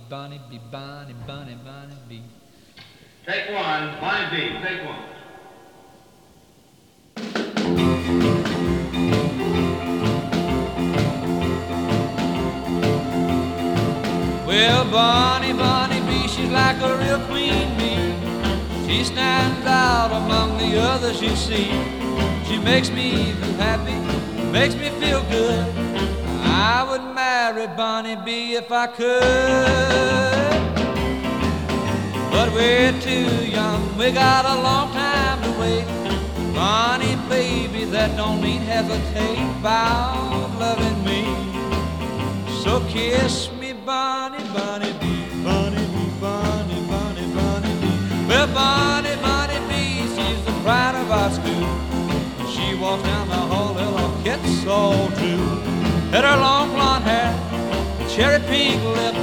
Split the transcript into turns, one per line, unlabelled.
Bonnie B, Bonnie, Bonnie, Bonnie B.
Take one, Bonnie B, take one.
Well, Bonnie, Bonnie B, she's like a real queen bee. She stands out among the others you see. She makes me feel happy, makes me feel good. I would marry Bonnie B if I could. But we're too young, we got a long time to wait. Bonnie, baby, that don't mean hesitate about loving me. So kiss me, Bonnie, Bonnie B, Bonnie B, Bonnie, Bonnie, Bonnie B. Well, Bonnie, Bonnie B, she's the pride of our school. When she walks down the hall, little kids all too. Had her long blonde hair, cherry pink lips,